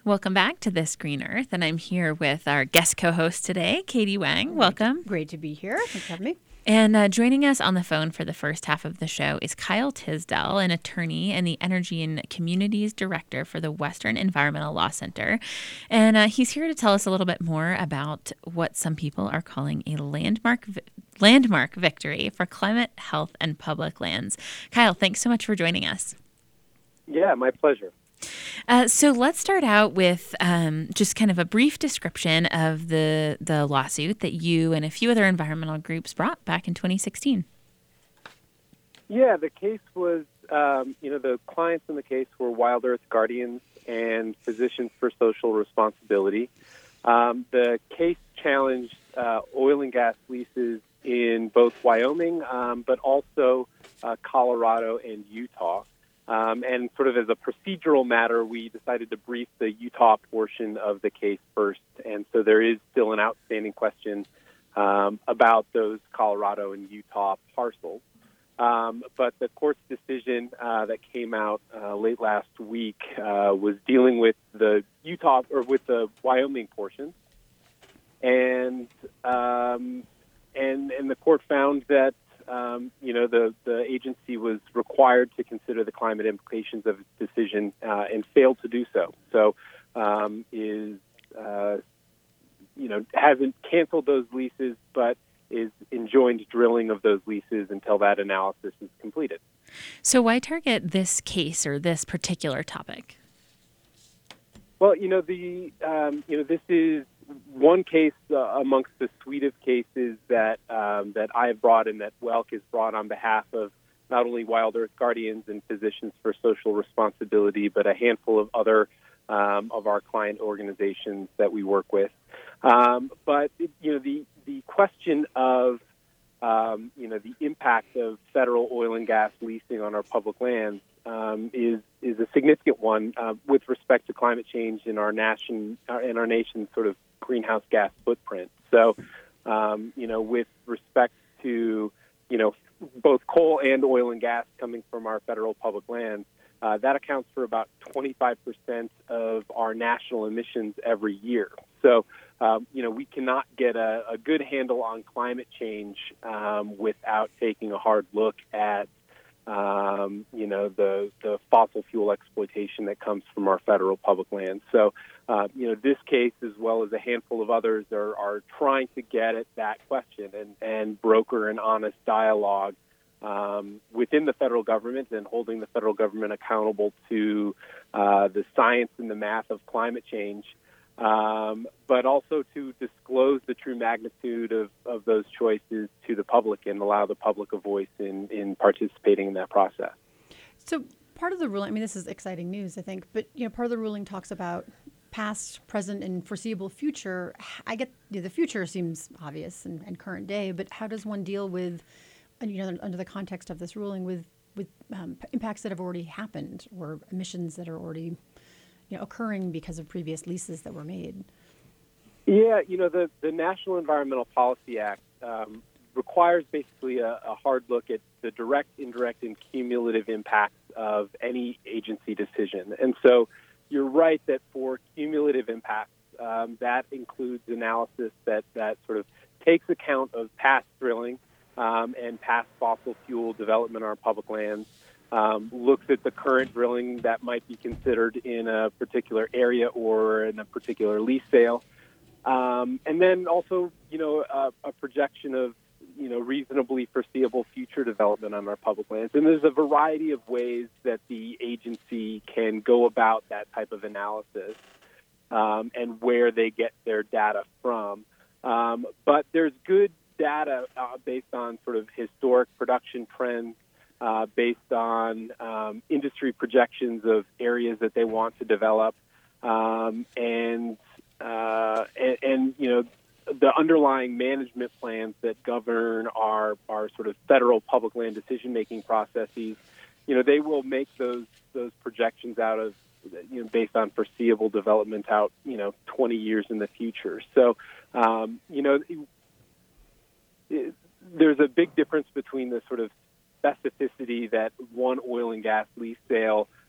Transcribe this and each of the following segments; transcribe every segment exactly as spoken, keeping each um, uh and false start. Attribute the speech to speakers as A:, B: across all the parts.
A: Welcome back to This Green Earth, and I'm here with our guest co-host today, Katie Wang. Welcome.
B: Great to, great to be here. Thanks for having me.
A: And uh, joining us on the phone for the first half of the show is Kyle Tisdell, an attorney and the Energy and Communities Director for the Western Environmental Law Center. And uh, he's here to tell us a little bit more about what some people are calling a landmark vi- landmark victory for climate, health, and public lands. Kyle, thanks so much for joining us.
C: Yeah, my pleasure.
A: Uh, so let's start out with um, just kind of a brief description of the the lawsuit that you and a few other environmental groups brought back in twenty sixteen.
C: Yeah, the case was, um, you know, the clients in the case were Wild Earth Guardians and Physicians for Social Responsibility. Um, the case challenged uh, oil and gas leases in both Wyoming, um, but also uh, Colorado and Utah. Um, and sort of as a procedural matter, we decided to brief the Utah portion of the case first. And so there is still an outstanding question um, about those Colorado and Utah parcels. Um, but the court's decision uh, that came out uh, late last week uh, was dealing with the Utah or with the Wyoming portion. And um, and and the court found that Um, you know, the, the agency was required to consider the climate implications of its decision uh, and failed to do so. So um, is, uh, you know, hasn't canceled those leases, but is enjoined drilling of those leases until that analysis is completed.
A: So why target this case or this particular topic?
C: Well, you know, the um, you know, this is one case uh, amongst the suite of cases that um, that I have brought and that W E L C has brought on behalf of not only Wild Earth Guardians and Physicians for Social Responsibility, but a handful of other um, of our client organizations that we work with. Um, but you know, the the question of um, you know the impact of federal oil and gas leasing on our public lands um, is is a significant one uh, with respect to climate change in our nation in our nation's sort of greenhouse gas footprint. So, um, you know, with respect to, you know, both coal and oil and gas coming from our federal public lands, uh, that accounts for about twenty-five percent of our national emissions every year. So, um, you know, we cannot get a, a good handle on climate change um, without taking a hard look at Um, you know, the, the fossil fuel exploitation that comes from our federal public lands. So, uh, you know, this case, as well as a handful of others, are, are trying to get at that question and, and broker an honest dialogue um, within the federal government and holding the federal government accountable to uh, the science and the math of climate change. Um, but also to disclose the true magnitude of, of those choices to the public and allow the public a voice in, in participating in that process.
B: So part of the ruling, I mean, this is exciting news, I think, but, you know, part of the ruling talks about past, present, and foreseeable future. I get, you know, the future seems obvious and, and current day, but how does one deal with, you know, under the context of this ruling, with, with um, impacts that have already happened or emissions that are already You know, occurring because of previous leases that were made?
C: Yeah, you know, the, the National Environmental Policy Act um, requires basically a, a hard look at the direct, indirect, and cumulative impacts of any agency decision. And so you're right that for cumulative impacts, um, that includes analysis that, that sort of takes account of past drilling um, and past fossil fuel development on our public lands, Um, looks at the current drilling that might be considered in a particular area or in a particular lease sale. Um, and then also, you know, a, a projection of, you know, reasonably foreseeable future development on our public lands. And there's a variety of ways that the agency can go about that type of analysis um, and where they get their data from. Um, but there's good data uh, based on sort of historic production trends, Uh, based on um, industry projections of areas that they want to develop, um, and, uh, and and you know the underlying management plans that govern our our sort of federal public land decision making processes. You know, they will make those those projections out of you know based on foreseeable development out you know twenty years in the future. So um, you know it, there's a big difference between the sort of specificity that one oil and gas lease sale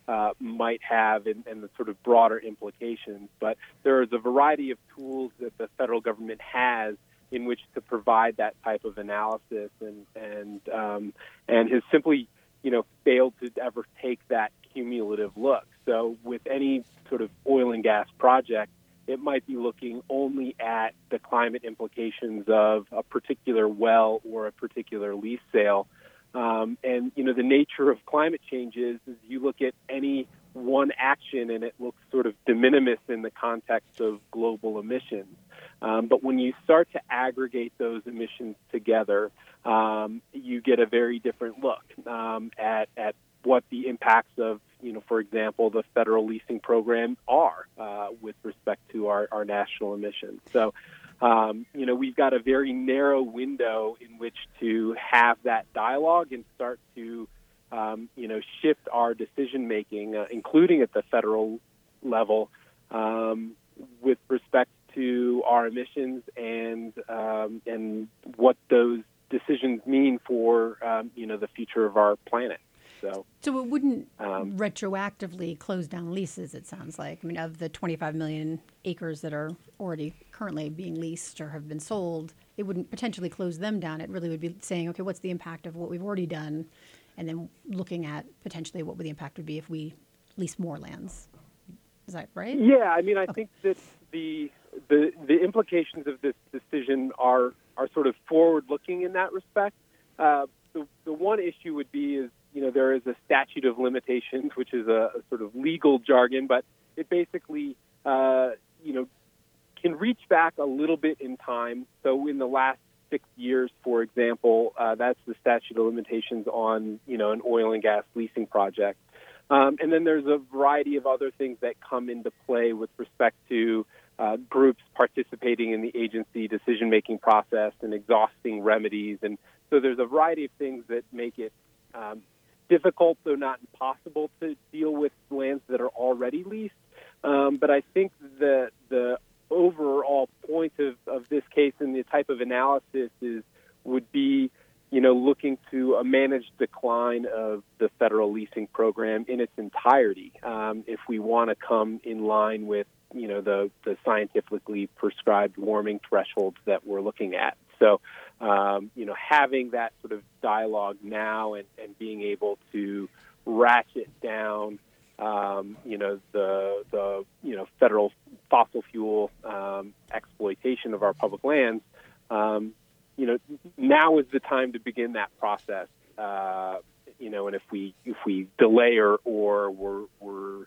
C: uh, might have and, and the sort of broader implications. But there is a variety of tools that the federal government has in which to provide that type of analysis, and and um, and has simply, you know, failed to ever take that cumulative look. So with any sort of oil and gas project, it might be looking only at the climate implications of a particular well or a particular lease sale. Um, and, you know, the nature of climate change is, is you look at any one action and it looks sort of de minimis in the context of global emissions. Um, but when you start to aggregate those emissions together, um, you get a very different look um, at, at what the impacts of, you know, for example, the federal leasing program are uh, with respect to our, our national emissions. So, um, you know, we've got a very narrow window in which to have that dialogue and start to, um, you know, shift our decision making, uh, including at the federal level, um, with respect to our emissions and um, and what those decisions mean for, um, you know, the future of our planet. So,
B: so it wouldn't
C: um,
B: retroactively close down leases, it sounds like. I mean, of the twenty-five million acres that are already currently being leased or have been sold, it wouldn't potentially close them down. It really would be saying, okay, what's the impact of what we've already done? And then looking at potentially what would the impact would be if we lease more lands. Is that right?
C: Yeah, I mean, I
B: okay.
C: think that the, the the implications of this decision are, are sort of forward-looking in that respect. Uh, the, the one issue would be is, you know, there is a statute of limitations, which is a, a sort of legal jargon, but it basically, uh, you know, can reach back a little bit in time. So in the last six years, for example, uh, that's the statute of limitations on, you know, an oil and gas leasing project. Um, and then there's a variety of other things that come into play with respect to uh, groups participating in the agency decision-making process and exhausting remedies. And so there's a variety of things that make it um, difficult, though not impossible, to deal with lands that are already leased. Um, but I think the the overall point of, of this case and the type of analysis is would be, you know, looking to a managed decline of the federal leasing program in its entirety, um, if we want to come in line with, you know, the, the scientifically prescribed warming thresholds that we're looking at. So, um, you know, having that sort of dialogue now and, and being able to ratchet down, um, you know, the, the, you know, federal fossil fuel um, exploitation of our public lands, um, you know, now is the time to begin that process. Uh, you know, and if we if we delay or or we're, we're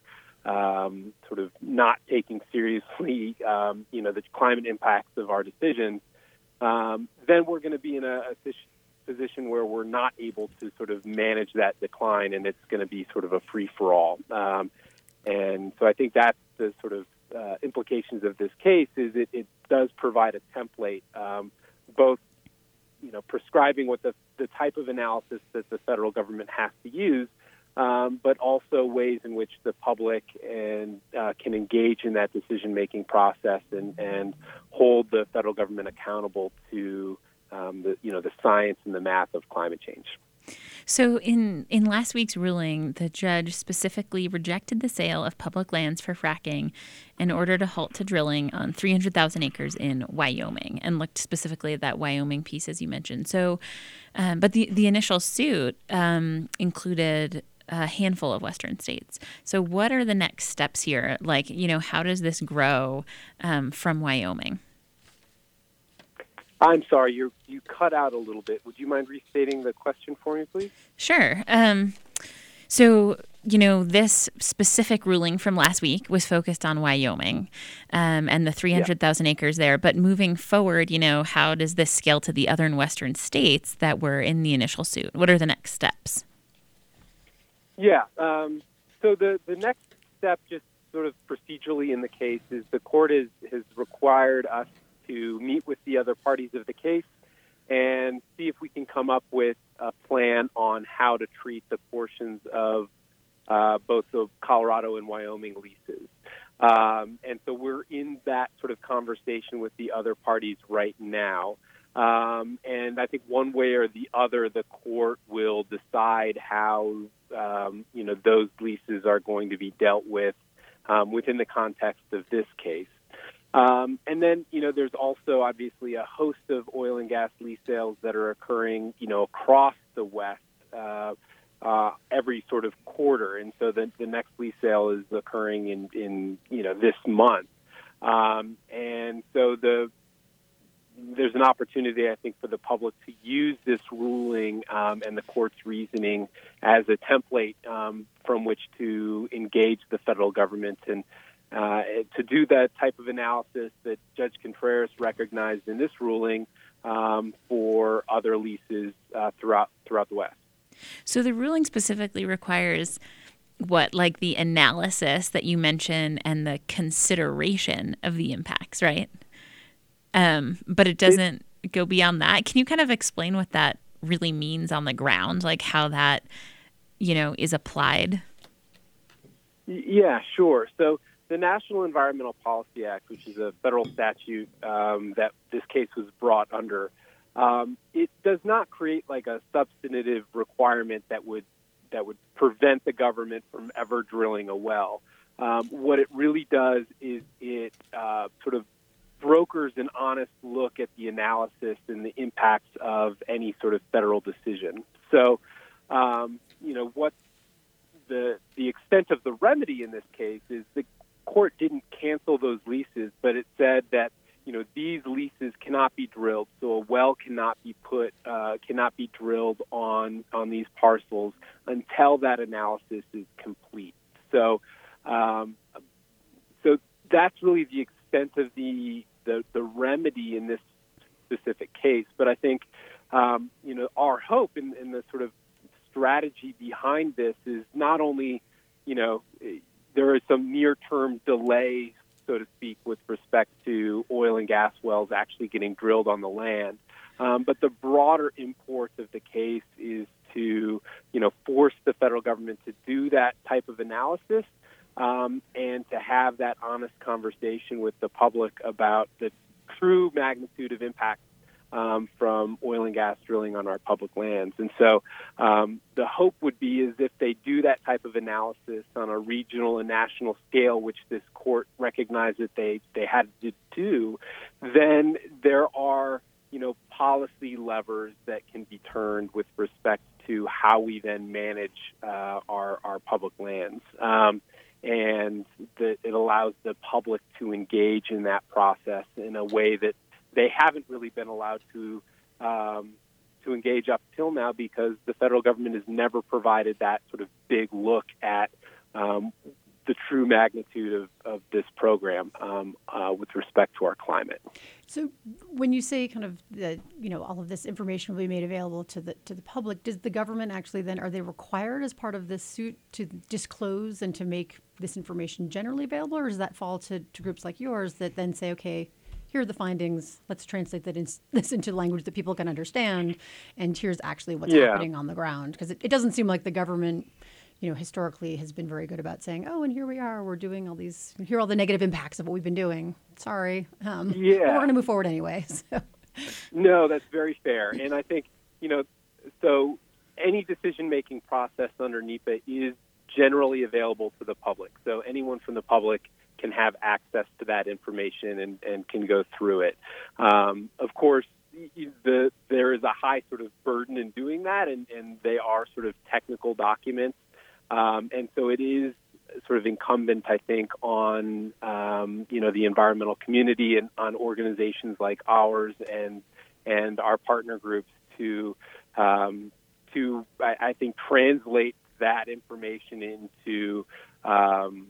C: um, sort of not taking seriously, um, you know, the climate impacts of our decisions, um, then we're going to be in a, a position where we're not able to sort of manage that decline, and it's going to be sort of a free for all. Um, and so I think that's the sort of uh, implications of this case. Is it, it does provide a template, um, both, you know, prescribing what the, the type of analysis that the federal government has to use, um, but also ways in which the public and uh, can engage in that decision-making process and, and hold the federal government accountable to um, the, you know, the science and the math of climate change.
A: So in, in last week's ruling, the judge specifically rejected the sale of public lands for fracking in order to halt to drilling on three hundred thousand acres in Wyoming, and looked specifically at that Wyoming piece, as you mentioned. So, um, but the, the initial suit um, included a handful of Western states. So what are the next steps here? Like, you know, how does this grow um, from Wyoming?
C: I'm sorry, you you cut out a little bit. Would you mind restating the question for me, please?
A: Sure. Um, so, you know, this specific ruling from last week was focused on Wyoming um, and the three hundred thousand yeah. acres there. But moving forward, you know, how does this scale to the other and Western states that were in the initial suit? What are the next steps?
C: Yeah. Um, so the, the next step, just sort of procedurally in the case, is the court is, has required us to meet with the other parties of the case and see if we can come up with a plan on how to treat the portions of uh, both the Colorado and Wyoming leases. Um, and so we're in that sort of conversation with the other parties right now. Um, and I think one way or the other, the court will decide how um, you know, those leases are going to be dealt with um, within the context of this case. Um, and then, you know, there's also obviously a host of oil and gas lease sales that are occurring, you know, across the West uh, uh, every sort of quarter. And so the, the next lease sale is occurring in, in you know, this month. Um, and so the there's an opportunity, I think, for the public to use this ruling um, and the court's reasoning as a template um, from which to engage the federal government and uh, to do that type of analysis that Judge Contreras recognized in this ruling um, for other leases uh, throughout throughout the West.
A: So the ruling specifically requires what, like the analysis that you mentioned and the consideration of the impacts, right? Um, but it doesn't go beyond that. Can you kind of explain what that really means on the ground, like how that, you know, is applied?
C: Yeah, sure. So the National Environmental Policy Act, which is a federal statute um, that this case was brought under, um, it does not create like a substantive requirement that would that would prevent the government from ever drilling a well. Um, what it really does is it uh, sort of brokers an honest look at the analysis and the impacts of any sort of federal decision. So, um, you know, what the the extent of the remedy in this case is the court didn't cancel those leases, but it said that, you know, these leases cannot be drilled, so a well cannot be put, uh, cannot be drilled on on these parcels until that analysis is complete. So, um, so that's really the extent of the, the the remedy in this specific case. But I think, um, you know, our hope in, in the sort of strategy behind this is not only, you know, there is some near-term delay, so to speak, with respect to oil and gas wells actually getting drilled on the land, um, but the broader import of the case is to, you know, force the federal government to do that type of analysis. Um, and to have that honest conversation with the public about the true magnitude of impact um, from oil and gas drilling on our public lands. And so um, the hope would be is if they do that type of analysis on a regional and national scale, which this court recognized that they, they had to do, then there are, you know, policy levers that can be turned with respect to how we then manage uh, our, our public lands. Um, and that it allows the public to engage in that process in a way that they haven't really been allowed to um, to engage up till now, because the federal government has never provided that sort of big look at um, the true magnitude of, of this program um, uh, with respect to our climate.
B: So when you say kind of the, you know, all of this information will be made available to the to the public, does the government actually then, are they required as part of this suit to disclose and to make this information generally available, or does that fall to, to groups like yours that then say, okay, here are the findings, let's translate that in, this into language that people can understand, and here's actually what's
C: yeah.
B: happening on the ground? Because it, it doesn't seem like the government, you know, historically has been very good about saying, oh, and here we are, we're doing all these, here are all the negative impacts of what we've been doing. Sorry. Um,
C: yeah.
B: But we're going to move forward anyway. So.
C: No, that's very fair. And I think, you know, so any decision-making process under NEPA is generally available to the public. So anyone from the public can have access to that information and, and can go through it. Um, of course, the, there is a high sort of burden in doing that, and, and they are sort of technical documents. Um, and so it is sort of incumbent, I think, on, um, you know, the environmental community and on organizations like ours and and our partner groups to, um, to I, I think, translate that information into um,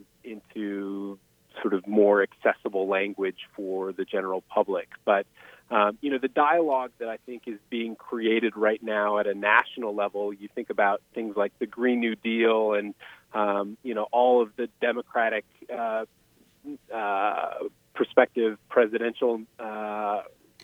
C: into sort of more accessible language for the general public. But Um, you know, the dialogue that I think is being created right now at a national level, you think about things like the Green New Deal and, um, you know, all of the Democratic uh, uh, prospective presidential uh,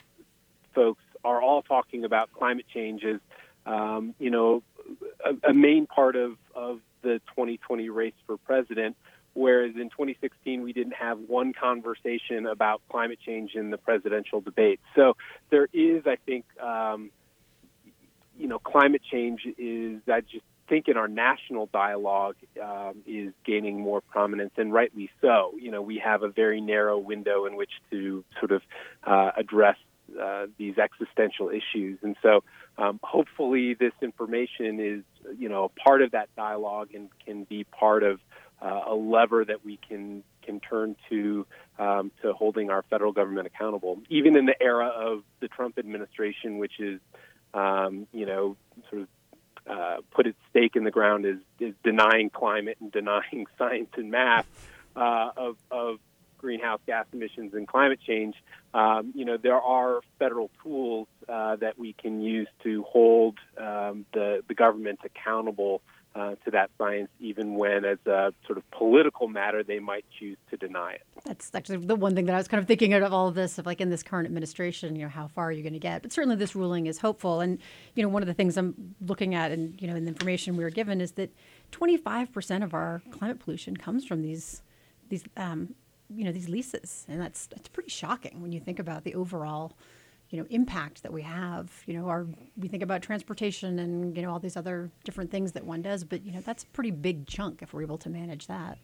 C: folks are all talking about climate change as, um, you know, a, a main part of, of the twenty twenty race for president. Whereas in twenty sixteen, we didn't have one conversation about climate change in the presidential debate. So there is, I think, um, you know, climate change is, I just think in our national dialogue um, is gaining more prominence, and rightly so. You know, we have a very narrow window in which to sort of uh, address uh, these existential issues. And so um, hopefully this information is, you know, a part of that dialogue and can be part of uh, a lever that we can can turn to um, to holding our federal government accountable, even in the era of the Trump administration, which is, um, you know, sort of uh, put its stake in the ground is, is denying climate and denying science and math uh, of, of greenhouse gas emissions and climate change. Um, you know, there are federal tools uh, that we can use to hold um, the, the government accountable Uh, to that science, even when, as a sort of political matter, they might choose to deny it.
B: That's actually the one thing that I was kind of thinking of all of this, of like in this current administration, you know, how far are you going to get? But certainly this ruling is hopeful. And, you know, one of the things I'm looking at and, you know, in the information we were given is that twenty-five percent of our climate pollution comes from these, these, um, you know, these leases. And that's, that's pretty shocking when you think about the overall, you know, impact that we have. You know, our, we think about transportation and, you know, all these other different things that one does, but, you know, that's a pretty big chunk if we're able to manage that.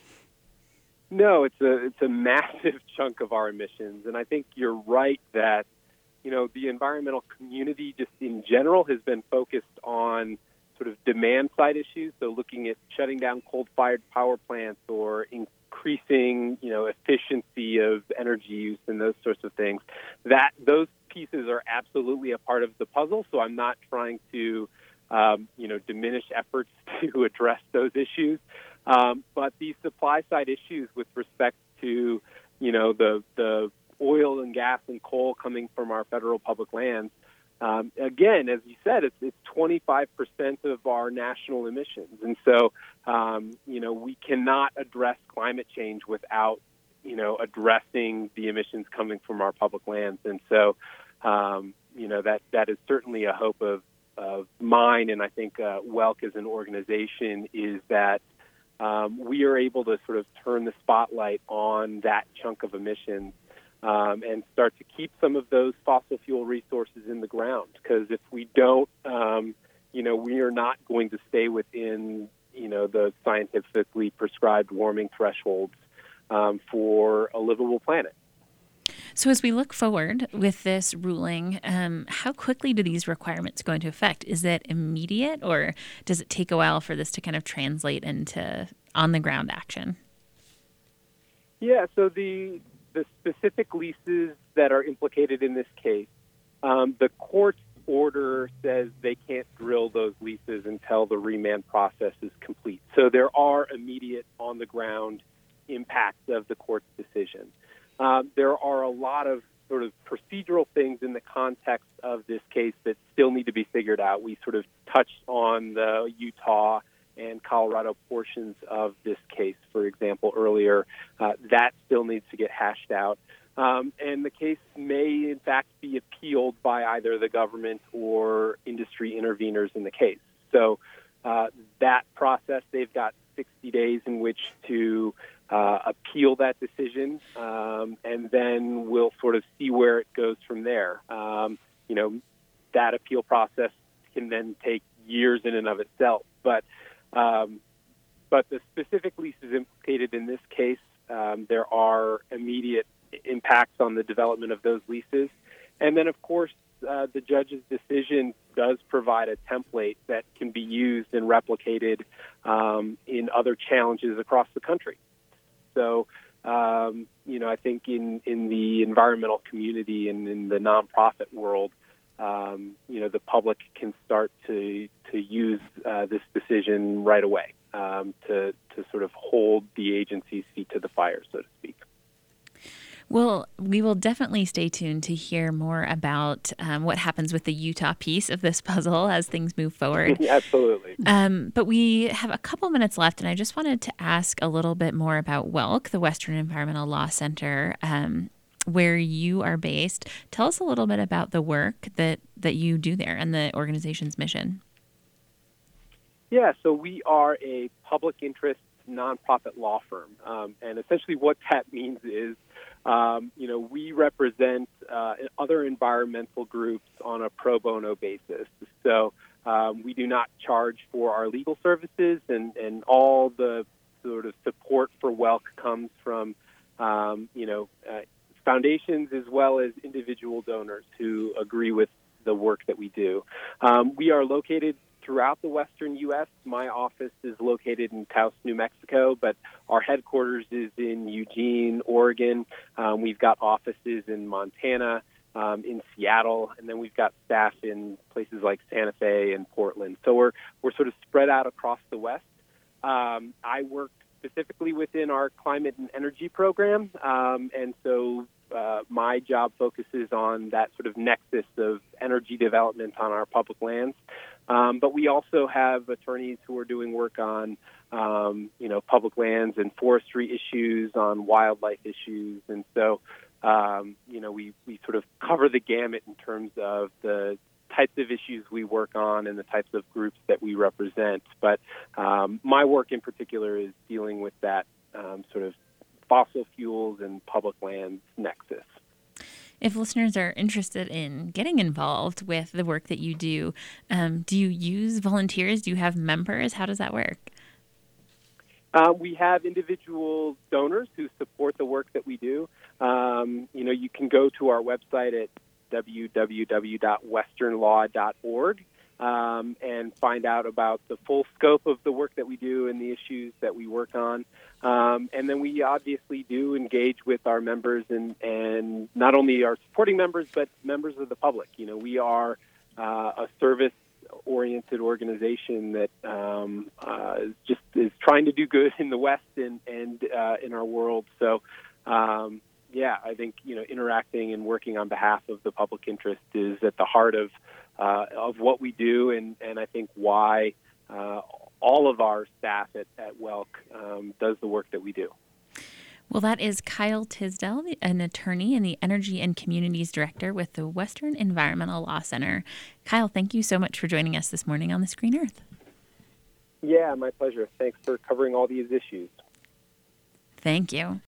C: No, it's a it's a massive chunk of our emissions. And I think you're right that, you know, the environmental community just in general has been focused on sort of demand side issues. So looking at shutting down coal-fired power plants or increasing, you know, efficiency of energy use and those sorts of things. That those pieces are absolutely a part of the puzzle. So I'm not trying to, um, you know, diminish efforts to address those issues. Um, but these supply side issues with respect to, you know, the the oil and gas and coal coming from our federal public lands, um, again, as you said, it's, it's twenty-five percent of our national emissions. And so, um, you know, we cannot address climate change without, you know, addressing the emissions coming from our public lands. And so, um, you know, that, that is certainly a hope of, of mine. And I think uh, W E L C as an organization is that um, we are able to sort of turn the spotlight on that chunk of emissions um, and start to keep some of those fossil fuel resources in the ground. Because if we don't, um, you know, we are not going to stay within, you know, the scientifically prescribed warming thresholds um, for a livable planet.
A: So as we look forward with this ruling, um, how quickly do these requirements go into effect? Is it immediate, or does it take a while for this to kind of translate into on-the-ground action?
C: Yeah, so the the specific leases that are implicated in this case, um, the court's order says they can't drill those leases until the remand process is complete. So there are immediate on-the-ground impacts of the court's decision. Um, there are a lot of sort of procedural things in the context of this case that still need to be figured out. We sort of touched on the Utah and Colorado portions of this case, for example, earlier. Uh, that still needs to get hashed out. Um, and the case may, in fact, be appealed by either the government or industry interveners in the case. So uh, that process, they've got sixty days in which to uh, appeal that decision, um, and then we'll sort of see where it goes from there. Um, you know, that appeal process can then take years in and of itself. But um, but the specific leases implicated in this case, um, there are immediate impacts on the development of those leases. And then, of course, uh, the judge's decision does provide a template that can be used and replicated um, in other challenges across the country. So, um, you know, I think in, in the environmental community and in the nonprofit world, um, you know, the public can start to to use uh, this decision right away um, to to sort of hold the agency's feet to the fire, so to speak.
A: Well, we will definitely stay tuned to hear more about um, what happens with the Utah piece of this puzzle as things move forward.
C: Absolutely.
A: Um, but we have a couple minutes left, and I just wanted to ask a little bit more about W E L C, the Western Environmental Law Center, um, where you are based. Tell us a little bit about the work that, that you do there and the organization's mission.
C: Yeah, so we are a public interest nonprofit law firm, um, and essentially what that means is Um, you know, we represent uh, other environmental groups on a pro bono basis. So Um, we do not charge for our legal services, and, and all the sort of support for Welk comes from, um, you know, uh, foundations as well as individual donors who agree with the work that we do. Um, we are located throughout the western U S. My office is located in Taos, New Mexico, but our headquarters is in Eugene, Oregon. Um, we've got offices in Montana, um, in Seattle, and then we've got staff in places like Santa Fe and Portland. So we're we're sort of spread out across the West. Um, I work specifically within our climate and energy program, um, and so uh, my job focuses on that sort of nexus of energy development on our public lands. Um, but we also have attorneys who are doing work on, um, you know, public lands and forestry issues, on wildlife issues, and so, um, you know, we, we sort of cover the gamut in terms of the types of issues we work on and the types of groups that we represent. But um, my work in particular is dealing with that um, sort of fossil fuels and public lands nexus.
A: If listeners are interested in getting involved with the work that you do, um, do you use volunteers? Do you have members? How does that work?
C: Uh, we have individual donors who support the work that we do. Um, you know, you can go to our website at w w w dot western law dot org um, and find out about the full scope of the work that we do and the issues that we work on. Um, and then we obviously do engage with our members and, and not only our supporting members, but members of the public. You know, we are uh, a service-oriented organization that um, uh, just is trying to do good in the West and, and uh, in our world. So, um, yeah, I think, you know, interacting and working on behalf of the public interest is at the heart of uh, of what we do, and, and I think why uh, all of our staff at, at Welk um, does the work that we do.
A: Well, that is Kyle Tisdell, an attorney and the Energy and Communities Director with the Western Environmental Law Center. Kyle, thank you so much for joining us this morning on The Screen Earth.
C: Yeah, my pleasure. Thanks for covering all these issues.
A: Thank you.